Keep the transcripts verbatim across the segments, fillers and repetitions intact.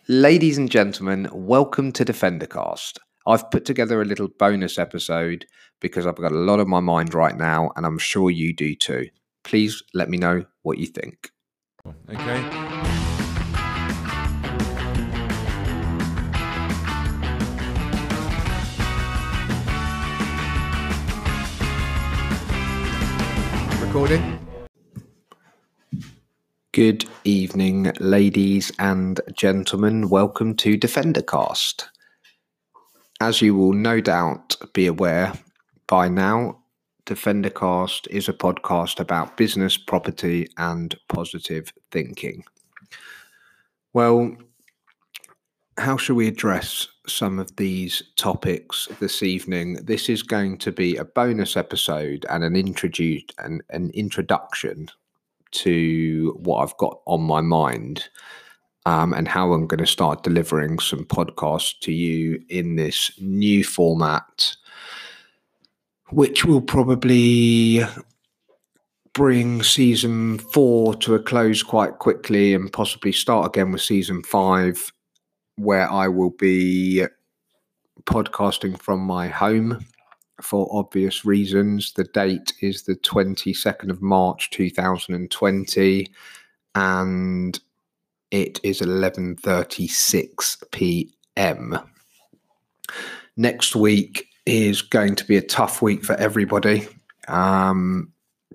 Ladies and gentlemen, welcome to DefenderCast. I've put together a little bonus episode because I've got a lot on my mind right now, and I'm sure you do too. Please let me know what you think. Okay. Recording. Good evening, ladies and gentlemen. Welcome to DefenderCast. As you will no doubt be aware by now, DefenderCast is a podcast about business, property, and positive thinking. Well, how shall we address some of these topics this evening? This is going to be a bonus episode and an introduce an, an introduction to what I've got on my mind, um, and how I'm going to start delivering some podcasts to you in this new format, which will probably bring season four to a close quite quickly and possibly start again with season five, where I will be podcasting from my home for obvious reasons. The date is the twenty-second of March two thousand twenty, and it is eleven thirty-six p.m. Next week is going to be a tough week for everybody. Um,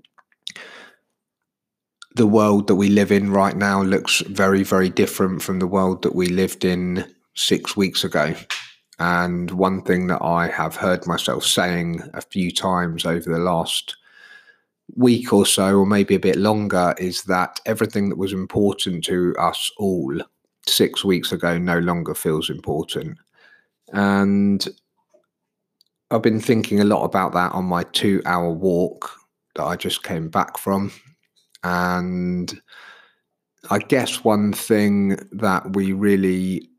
the world that we live in right now looks very, very different from the world that we lived in six weeks ago. And one thing that I have heard myself saying a few times over the last week or so, or maybe a bit longer, is that everything that was important to us all six weeks ago no longer feels important. And I've been thinking a lot about that on my two hour walk that I just came back from. And I guess one thing that we really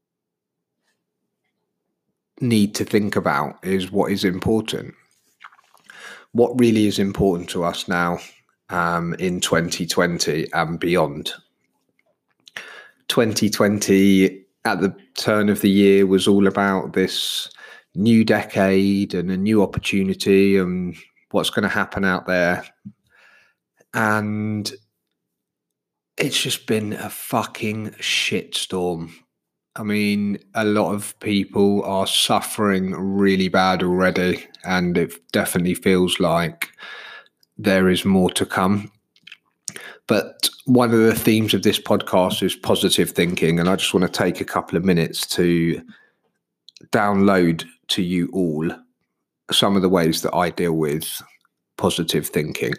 need to think about is what is important. What really is important to us now, um, in twenty twenty and beyond. twenty twenty at the turn of the year was all about this new decade and a new opportunity and what's going to happen out there. And it's just been a fucking shitstorm. I mean, a lot of people are suffering really bad already, and it definitely feels like there is more to come. But one of the themes of this podcast is positive thinking, and I just want to take a couple of minutes to download to you all some of the ways that I deal with positive thinking.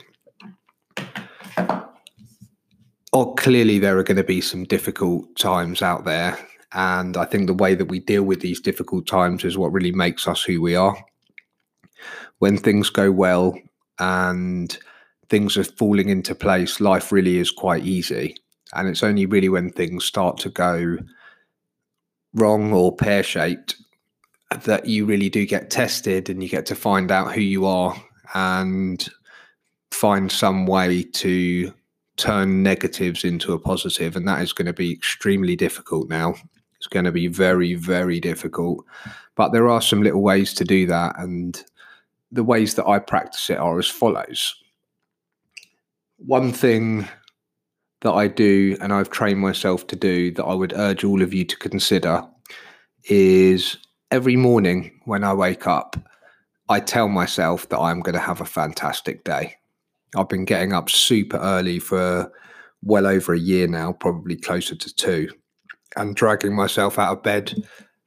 Or clearly there are going to be some difficult times out there, and I think the way that we deal with these difficult times is what really makes us who we are. When things go well and things are falling into place, life really is quite easy. And it's only really when things start to go wrong or pear-shaped that you really do get tested, and you get to find out who you are and find some way to turn negatives into a positive. And that is going to be extremely difficult now. It's going to be very, very difficult. But there are some little ways to do that. And the ways that I practice it are as follows. One thing that I do, and I've trained myself to do, that I would urge all of you to consider, is every morning when I wake up, I tell myself that I'm going to have a fantastic day. I've been getting up super early for well over a year now, probably closer to two, and dragging myself out of bed,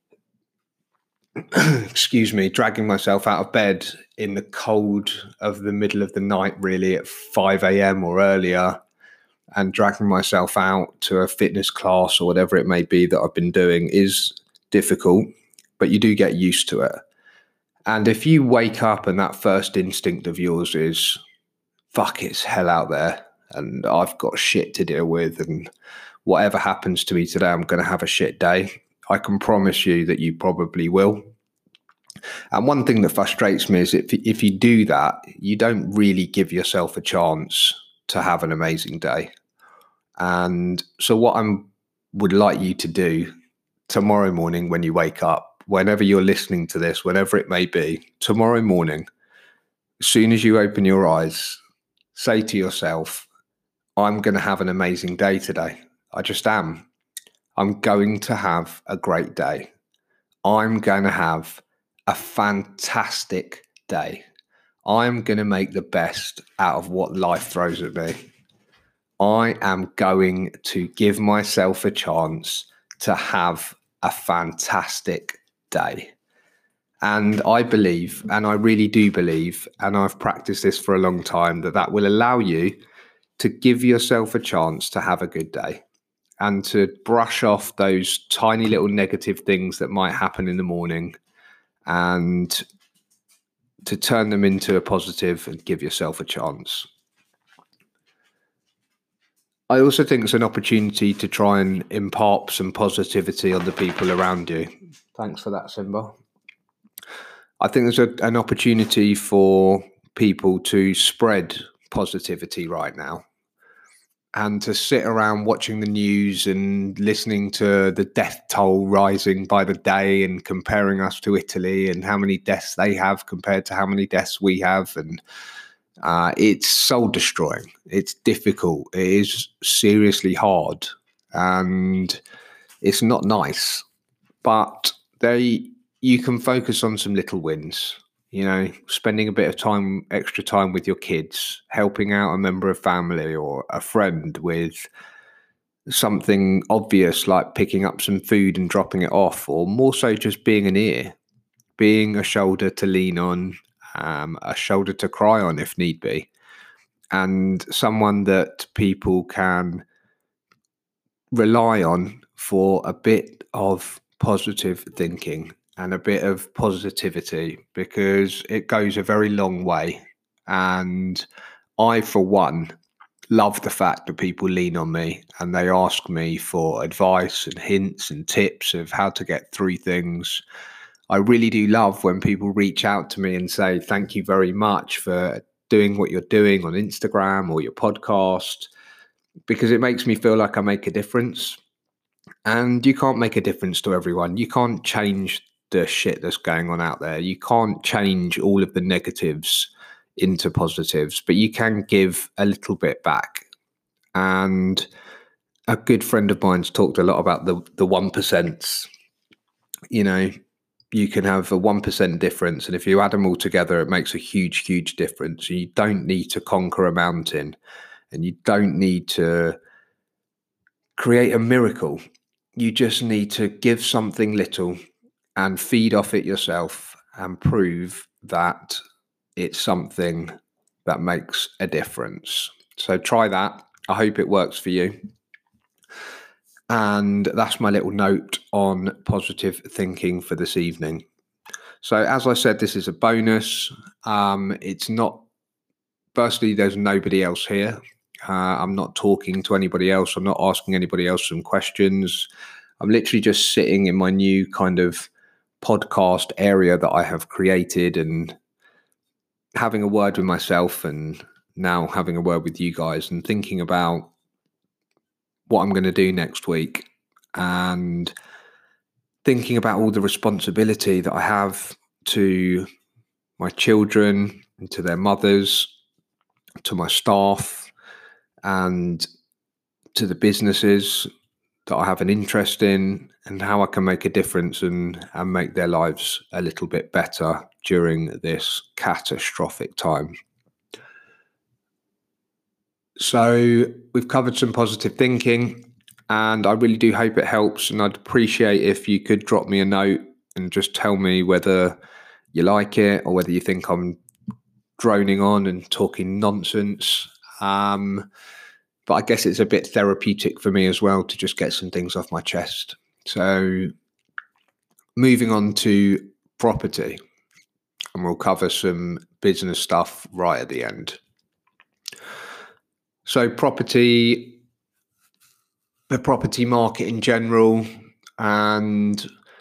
excuse me, dragging myself out of bed in the cold of the middle of the night, really at five a.m. or earlier, and dragging myself out to a fitness class or whatever it may be that I've been doing is difficult, but you do get used to it. And if you wake up and that first instinct of yours is, fuck, it's hell out there and I've got shit to deal with, and whatever happens to me today, I'm going to have a shit day, I can promise you that you probably will. And one thing that frustrates me is if, if you do that, you don't really give yourself a chance to have an amazing day. And so what I'm would like you to do tomorrow morning when you wake up, whenever you're listening to this, whenever it may be, tomorrow morning, as soon as you open your eyes, say to yourself, I'm going to have an amazing day today. I just am. I'm going to have a great day. I'm going to have a fantastic day. I'm going to make the best out of what life throws at me. I am going to give myself a chance to have a fantastic day. And I believe, and I really do believe, and I've practiced this for a long time, that that will allow you to give yourself a chance to have a good day and to brush off those tiny little negative things that might happen in the morning and to turn them into a positive and give yourself a chance. I also think it's an opportunity to try and impart some positivity on the people around you. Thanks for that, Simba. I think there's a, an opportunity for people to spread positivity right now and to sit around watching the news and listening to the death toll rising by the day and comparing us to Italy and how many deaths they have compared to how many deaths we have. And uh, it's soul destroying. It's difficult. It is seriously hard and it's not nice, but they, you can focus on some little wins. You know, spending a bit of time, extra time with your kids, helping out a member of family or a friend with something obvious like picking up some food and dropping it off, or more so just being an ear, being a shoulder to lean on, um, a shoulder to cry on if need be, and someone that people can rely on for a bit of positive thinking and a bit of positivity, because it goes a very long way. And I, for one, love the fact that people lean on me and they ask me for advice and hints and tips of how to get through things. I really do love when people reach out to me and say, thank you very much for doing what you're doing on Instagram or your podcast, because it makes me feel like I make a difference. And you can't make a difference to everyone. You can't change the shit that's going on out there. You can't change all of the negatives into positives, but you can give a little bit back. And a good friend of mine's talked a lot about the the one percents. You know, you can have a one percent difference, and if you add them all together, it makes a huge, huge difference. You don't need to conquer a mountain, and you don't need to create a miracle. You just need to give something little and feed off it yourself and prove that it's something that makes a difference. So try that. I hope it works for you. And that's my little note on positive thinking for this evening. So as I said, this is a bonus. Um, it's not, firstly, there's nobody else here. Uh, I'm not talking to anybody else. I'm not asking anybody else some questions. I'm literally just sitting in my new kind of podcast area that I have created and having a word with myself, and now having a word with you guys and thinking about what I'm going to do next week, and thinking about all the responsibility that I have to my children and to their mothers, to my staff, and to the businesses that I have an interest in, and how I can make a difference and, and make their lives a little bit better during this catastrophic time. So we've covered some positive thinking, and I really do hope it helps. And I'd appreciate if you could drop me a note and just tell me whether you like it or whether you think I'm droning on and talking nonsense. Um, But I guess it's a bit therapeutic for me as well to just get some things off my chest. So moving on to property, and we'll cover some business stuff right at the end. So property, the property market in general, and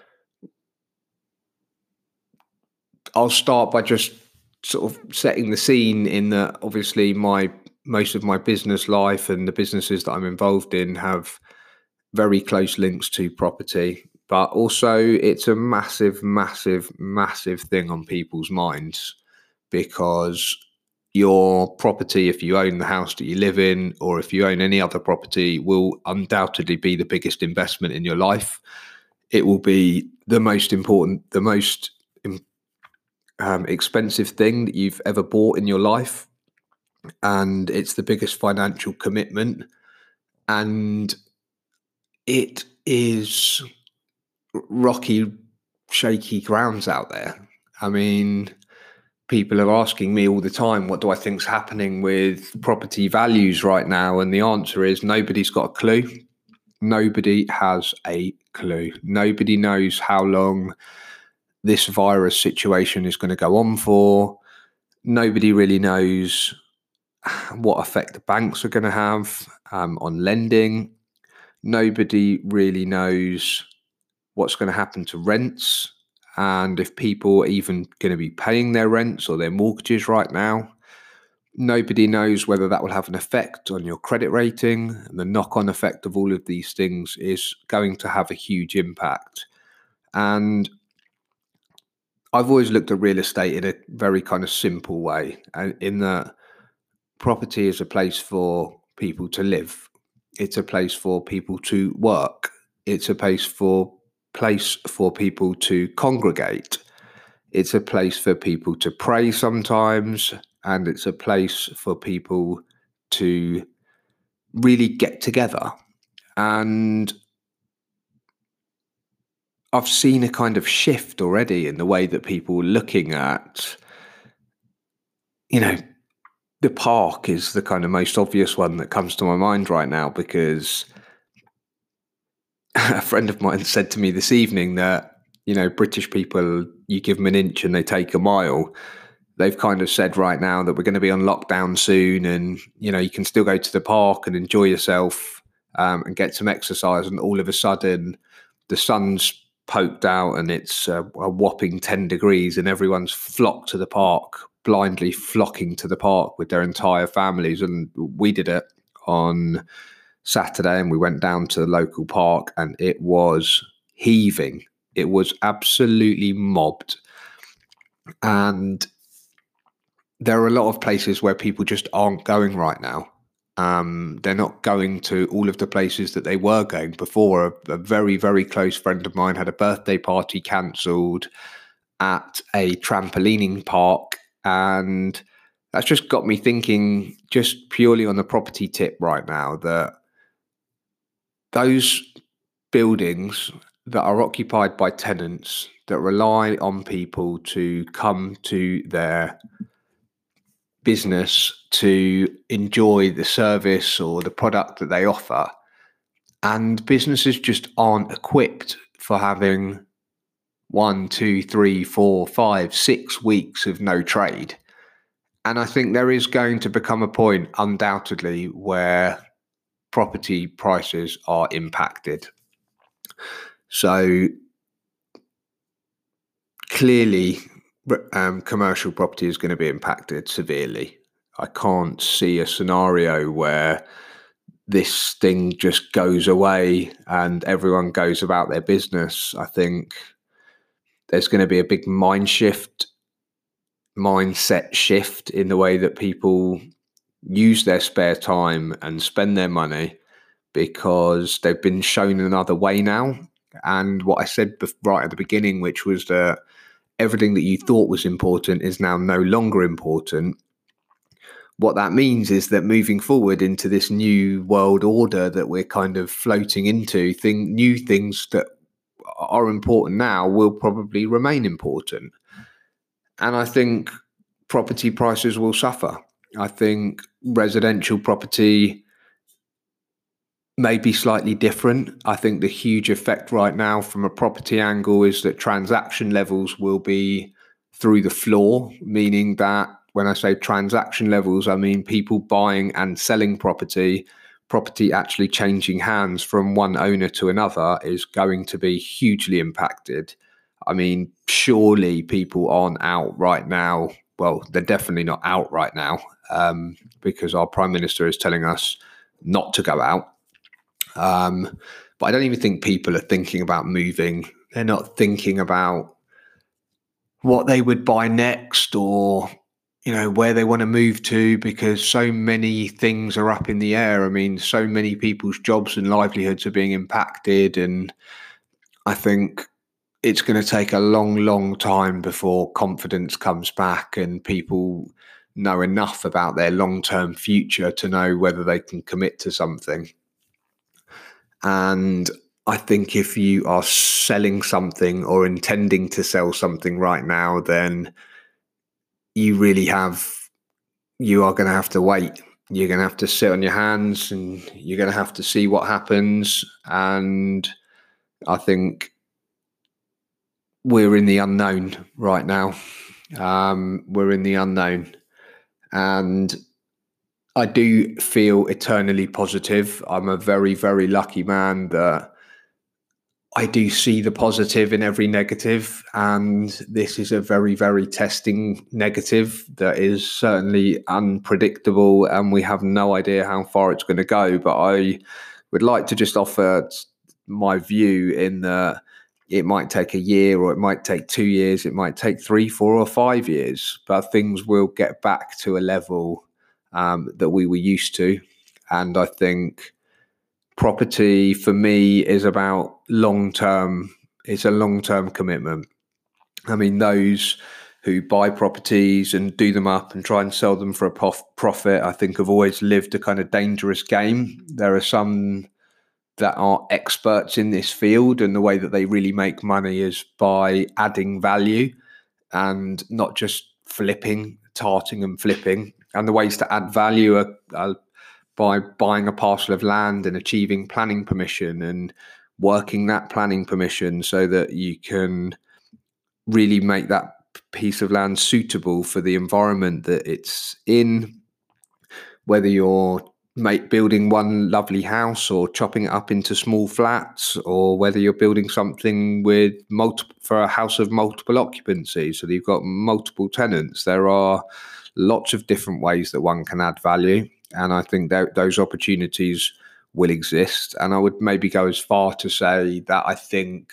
I'll start by just sort of setting the scene in that obviously my most of my business life and the businesses that I'm involved in have very close links to property, but also it's a massive, massive, massive thing on people's minds, because your property, if you own the house that you live in, or if you own any other property, will undoubtedly be the biggest investment in your life. It will be the most important, the most um, expensive thing that you've ever bought in your life. And it's the biggest financial commitment. And it is rocky, shaky grounds out there. I mean, people are asking me all the time, what do I think's happening with property values right now? And the answer is nobody's got a clue. Nobody has a clue. Nobody knows how long this virus situation is going to go on for. Nobody really knows what effect the banks are going to have um, on lending. Nobody really knows what's going to happen to rents, and if people are even going to be paying their rents or their mortgages right now. Nobody knows whether that will have an effect on your credit rating, and the knock-on effect of all of these things is going to have a huge impact. And I've always looked at real estate in a very kind of simple way, in that property is a place for people to live. It's a place for people to work. It's a place for place for people to congregate. It's a place for people to pray sometimes, and it's a place for people to really get together. And I've seen a kind of shift already in the way that people are looking at, you know, the park is the kind of most obvious one that comes to my mind right now, because a friend of mine said to me this evening that, you know, British people, you give them an inch and they take a mile. They've kind of said right now that we're going to be on lockdown soon, and, you know, you can still go to the park and enjoy yourself um, and get some exercise. And all of a sudden the sun's poked out and it's uh, a whopping ten degrees, and everyone's flocked to the park, blindly flocking to the park with their entire families. And we did it on Saturday, and we went down to the local park, and it was heaving. It was absolutely mobbed. And there are a lot of places where people just aren't going right now. Um, they're not going to all of the places that they were going before. A, a very, very close friend of mine had a birthday party cancelled at a trampolining park. And that's just got me thinking, just purely on the property tip right now, that those buildings that are occupied by tenants that rely on people to come to their business to enjoy the service or the product that they offer, and businesses just aren't equipped for having one, two, three, four, five, six weeks of no trade. And I think there is going to become a point, undoubtedly, where property prices are impacted. So clearly, um, commercial property is going to be impacted severely. I can't see a scenario where this thing just goes away and everyone goes about their business. I think there's going to be a big mind shift, mindset shift in the way that people use their spare time and spend their money, because they've been shown another way now. And what I said right at the beginning, which was that everything that you thought was important is now no longer important. What that means is that moving forward into this new world order that we're kind of floating into, thing, new things that are important now will probably remain important. And I think property prices will suffer. I think residential property may be slightly different. I think the huge effect right now from a property angle is that transaction levels will be through the floor, meaning that when I say transaction levels, I mean people buying and selling property, property actually changing hands from one owner to another is going to be hugely impacted. I mean, surely people aren't out right now. Well, they're definitely not out right now um, because our Prime Minister is telling us not to go out. Um, but But I don't even think people are thinking about moving. They're not thinking about what they would buy next, or, you know, where they want to move to, because so many things are up in the air. I mean, so many people's jobs and livelihoods are being impacted. And I think it's going to take a long, long time before confidence comes back and people know enough about their long-term future to know whether they can commit to something. And I think if you are selling something or intending to sell something right now, then you really have, you are going to have to wait. You're going to have to sit on your hands and you're going to have to see what happens. And I think we're in the unknown right now. Um, we're in the unknown. And I do feel eternally positive. I'm a very, very lucky man that I do see the positive in every negative. And this is a very, very testing negative that is certainly unpredictable. And we have no idea how far it's going to go. But I would like to just offer my view in that it might take a year, or it might take two years. It might take three, four or five years. But things will get back to a level Um, that we were used to. And I think property for me is about long-term, it's a long-term commitment. I mean, those who buy properties and do them up and try and sell them for a prof- profit, I think have always lived a kind of dangerous game. There are some that are experts in this field, and the way that they really make money is by adding value and not just flipping, tarting and flipping. And the ways to add value are, are by buying a parcel of land and achieving planning permission and working that planning permission so that you can really make that piece of land suitable for the environment that it's in. Whether you're make building one lovely house or chopping it up into small flats, or whether you're building something with multiple for a house of multiple occupancy, so that you've got multiple tenants. There are lots of different ways that one can add value, and I think that those opportunities will exist. And I would maybe go as far to say that I think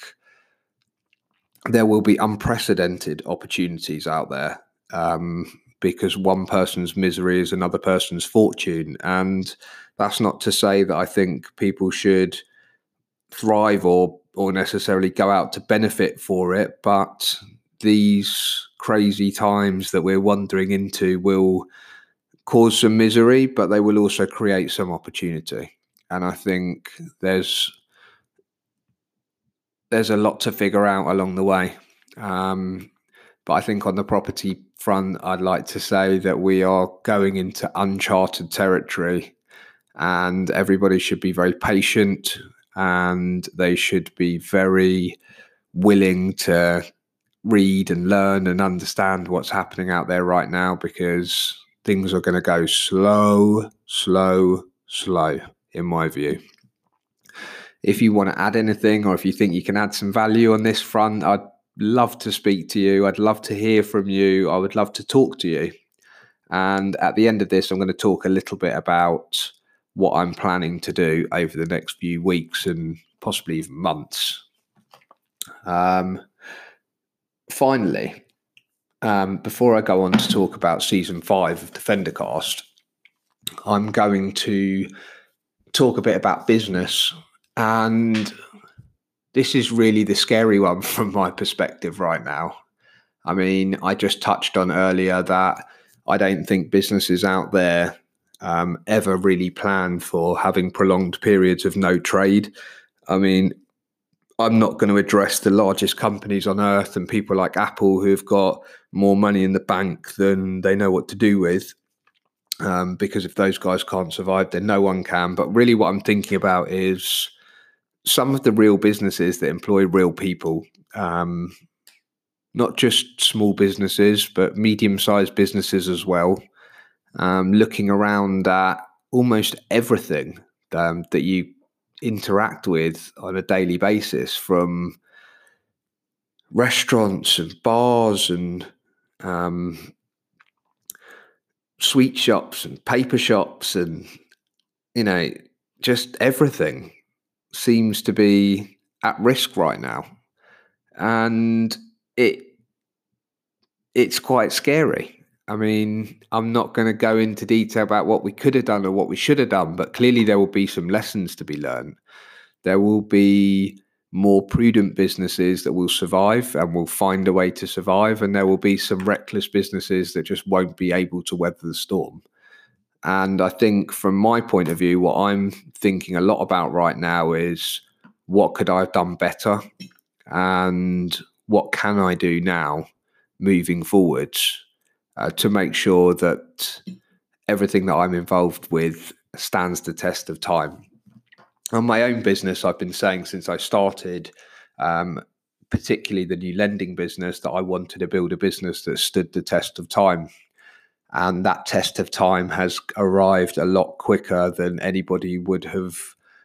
there will be unprecedented opportunities out there, um, because one person's misery is another person's fortune. And that's not to say that I think people should thrive or or necessarily go out to benefit for it, but these crazy times that we're wandering into will cause some misery, but they will also create some opportunity. And I think there's there's a lot to figure out along the way. Um, but I think on the property front, I'd like to say that we are going into uncharted territory, and everybody should be very patient, and they should be very willing to read and learn and understand what's happening out there right now, because things are going to go slow, slow, slow, in my view. If you want to add anything, or if you think you can add some value on this front, I'd love to speak to you. I'd love to hear from you. I would love to talk to you. And at the end of this, I'm going to talk a little bit about what I'm planning to do over the next few weeks and possibly even months. Um, finally, um, before I go on to talk about season five of DefenderCast, I'm going to talk a bit about business. And this is really the scary one from my perspective right now. I mean, I just touched on earlier that I don't think businesses out there um, ever really plan for having prolonged periods of no trade. I mean, I'm not going to address the largest companies on earth and people like Apple who've got more money in the bank than they know what to do with. Um, because if those guys can't survive, then no one can. But really what I'm thinking about is some of the real businesses that employ real people, um, not just small businesses, but medium-sized businesses as well. Um, looking around at almost everything um, that you interact with on a daily basis, from restaurants and bars and um, sweet shops and paper shops and, you know, just everything. seems to be at risk right now. And it it's quite scary. I mean, I'm not going to go into detail about what we could have done or what we should have done, but clearly there will be some lessons to be learned. There will be more prudent businesses that will survive and will find a way to survive, and there will be some reckless businesses that just won't be able to weather the storm. And I think from my point of view, what I'm thinking a lot about right now is what could I have done better and what can I do now moving forwards uh, to make sure that everything that I'm involved with stands the test of time. On my own business, I've been saying since I started, um, particularly the new lending business, that I wanted to build a business that stood the test of time. And that test of time has arrived a lot quicker than anybody would have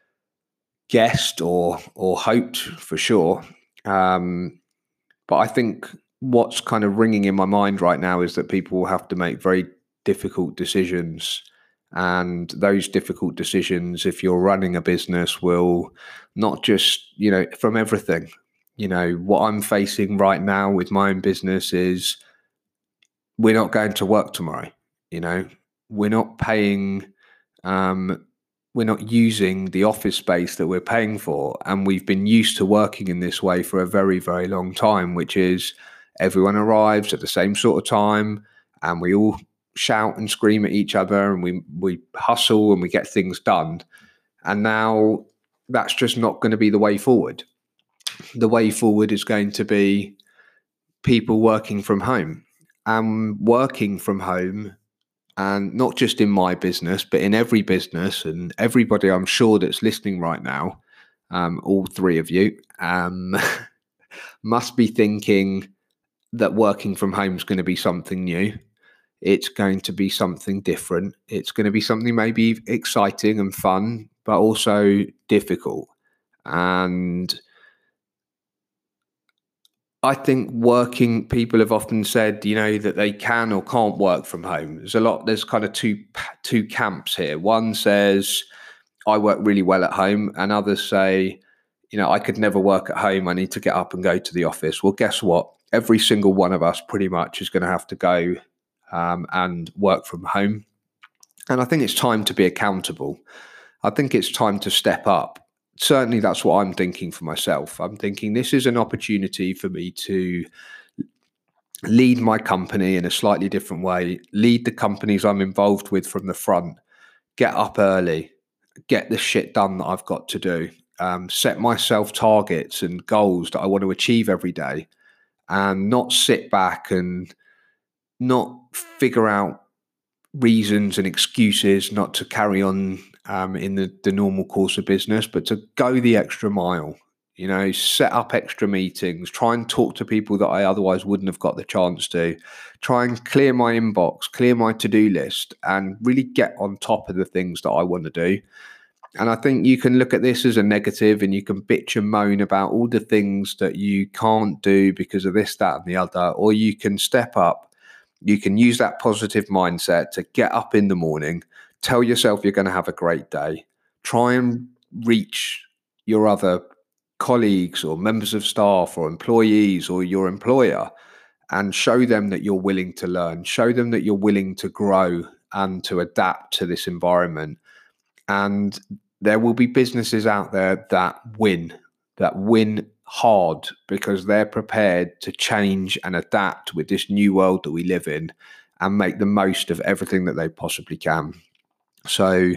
guessed or or hoped, for sure. Um, but I think what's kind of ringing in my mind right now is that people will have to make very difficult decisions. And those difficult decisions, if you're running a business, will not just, you know, from everything. You know, what I'm facing right now with my own business is we're not going to work tomorrow. You know, we're not paying, um, we're not using the office space that we're paying for. And we've been used to working in this way for a very, very long time, which is everyone arrives at the same sort of time and we all shout and scream at each other and we, we hustle and we get things done. And now that's just not going to be the way forward. The way forward is going to be people working from home. And working from home, and not just in my business, but in every business, and everybody I'm sure that's listening right now, um, all three of you, um, must be thinking that working from home is going to be something new. It's going to be something different. It's going to be something maybe exciting and fun, but also difficult. And I think working people have often said, you know, that they can or can't work from home. There's a lot, there's kind of two two camps here. One says, I work really well at home, and others say, you know, I could never work at home. I need to get up and go to the office. Well, guess what? Every single one of us pretty much is going to have to go um, and work from home. And I think it's time to be accountable. I think it's time to step up. Certainly that's what I'm thinking for myself. I'm thinking this is an opportunity for me to lead my company in a slightly different way, lead the companies I'm involved with from the front, get up early, get the shit done that I've got to do, um, set myself targets and goals that I want to achieve every day, and not sit back and not figure out reasons and excuses not to carry on um, in the, the normal course of business, but to go the extra mile, you know, set up extra meetings, try and talk to people that I otherwise wouldn't have got the chance to, try and clear my inbox, clear my to-do list, and really get on top of the things that I want to do. And I think you can look at this as a negative and you can bitch and moan about all the things that you can't do because of this, that, and the other, or you can step up. You can use that positive mindset to get up in the morning, tell yourself you're going to have a great day, try and reach your other colleagues or members of staff or employees or your employer and show them that you're willing to learn, show them that you're willing to grow and to adapt to this environment. And there will be businesses out there that win, that win hard because they're prepared to change and adapt with this new world that we live in and make the most of everything that they possibly can. So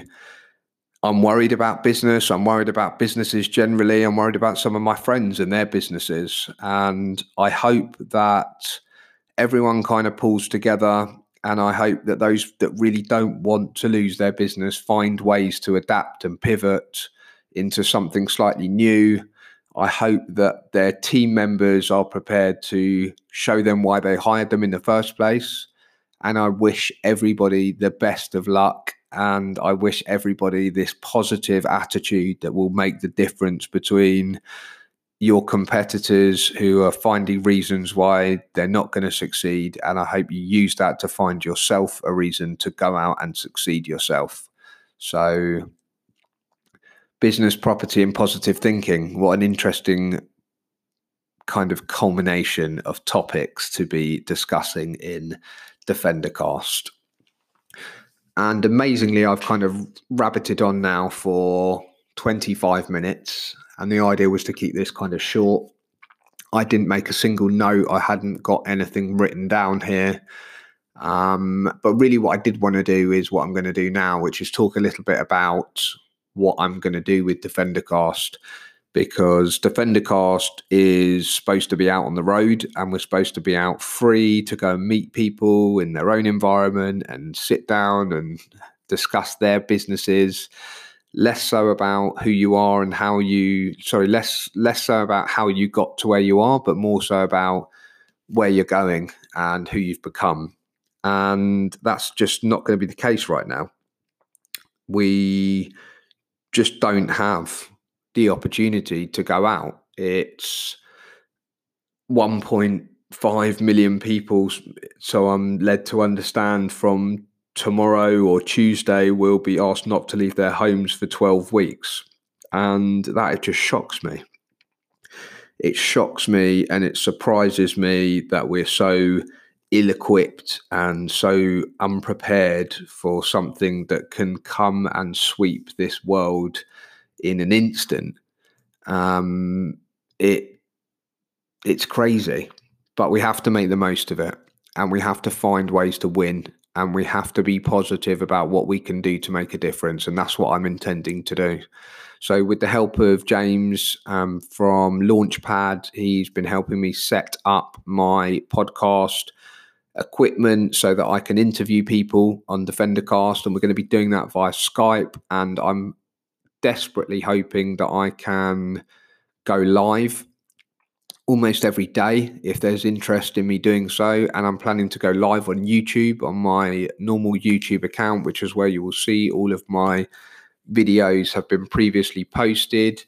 I'm worried about business. I'm worried about businesses generally. I'm worried about some of my friends and their businesses. And I hope that everyone kind of pulls together. And I hope that those that really don't want to lose their business find ways to adapt and pivot into something slightly new. I hope that their team members are prepared to show them why they hired them in the first place. And I wish everybody the best of luck. And I wish everybody this positive attitude that will make the difference between your competitors who are finding reasons why they're not going to succeed. And I hope you use that to find yourself a reason to go out and succeed yourself. So business, property, and positive thinking. What an interesting kind of culmination of topics to be discussing in DefenderCast. And amazingly, I've kind of rabbited on now for twenty-five minutes, and the idea was to keep this kind of short. I didn't make a single note. I hadn't got anything written down here. Um, but really what I did want to do is what I'm going to do now, which is talk a little bit about what I'm going to do with DefenderCast, because DefenderCast is supposed to be out on the road, and we're supposed to be out free to go and meet people in their own environment and sit down and discuss their businesses. Less so about who you are and how you, sorry, less, less so about how you got to where you are, but more so about where you're going and who you've become. And that's just not going to be the case right now. We just don't have the opportunity to go out. It's one point five million people. So I'm led to understand from tomorrow or Tuesday will be asked not to leave their homes for twelve weeks. And that just shocks me. It shocks me and it surprises me that we're so ill-equipped and so unprepared for something that can come and sweep this world in an instant. Um, it it's crazy, but we have to make the most of it, and we have to find ways to win, and we have to be positive about what we can do to make a difference, and that's what I'm intending to do. So with the help of James um, from Launchpad, he's been helping me set up my podcast equipment so that I can interview people on DefenderCast, and we're going to be doing that via Skype, and I'm desperately hoping that I can go live almost every day if there's interest in me doing so. And I'm planning to go live on YouTube, on my normal YouTube account, which is where you will see all of my videos have been previously posted.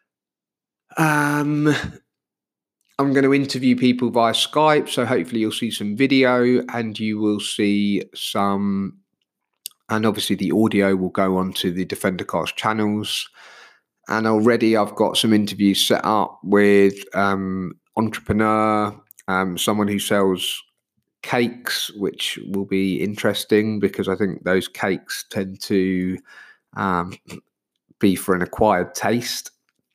Um, I'm going to interview people via Skype, so hopefully you'll see some video and you will see some, and obviously the audio will go onto the DefenderCast channels. And already I've got some interviews set up with um, entrepreneur, um, someone who sells cakes, which will be interesting because I think those cakes tend to um, be for an acquired taste.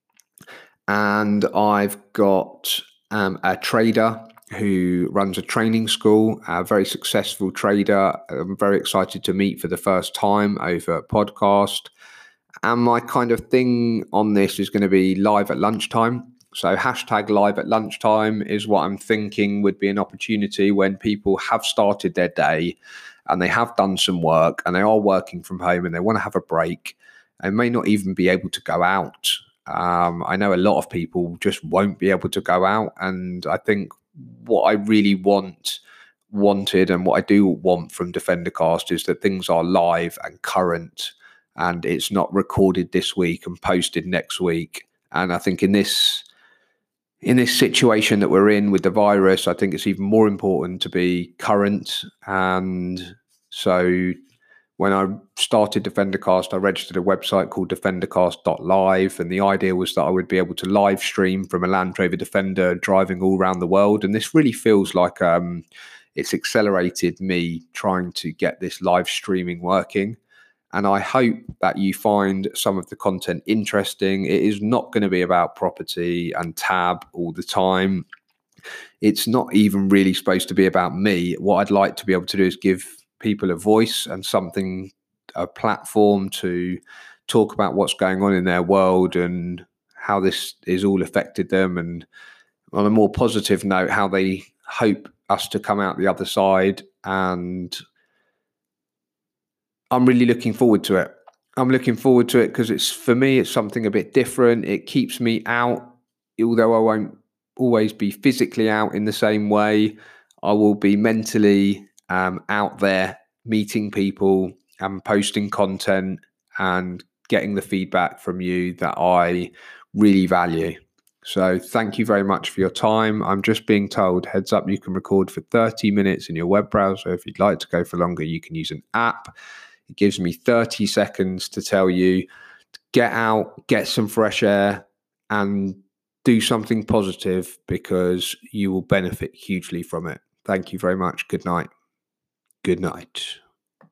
And I've got um, a trader who runs a training school, a very successful trader. I'm very excited to meet for the first time over a podcast. And my kind of thing on this is going to be live at lunchtime. So hashtag live at lunchtime is what I'm thinking would be an opportunity when people have started their day and they have done some work and they are working from home and they want to have a break and may not even be able to go out. Um, I know a lot of people just won't be able to go out. And I think what I really want, wanted and what I do want from DefenderCast is that things are live and current, and it's not recorded this week and posted next week. And I think in this in this situation that we're in with the virus, I think it's even more important to be current. And so when I started DefenderCast, I registered a website called defendercast dot live, and the idea was that I would be able to live stream from a Land Rover Defender driving all around the world. And this really feels like um, it's accelerated me trying to get this live streaming working. And I hope that you find some of the content interesting. It is not going to be about property and tab all the time. It's not even really supposed to be about me. What I'd like to be able to do is give people a voice and something, a platform to talk about what's going on in their world and how this is all affected them. And on a more positive note, how they hope us to come out the other side. And I'm really looking forward to it. I'm looking forward to it because it's, for me, it's something a bit different. It keeps me out, although I won't always be physically out in the same way. I will be mentally um, out there meeting people and posting content and getting the feedback from you that I really value. So thank you very much for your time. I'm just being told, heads up, you can record for thirty minutes in your web browser. If you'd like to go for longer, you can use an app. It gives me thirty seconds to tell you get out, get some fresh air, and do something positive, because you will benefit hugely from it. Thank you very much. Good night. Good night.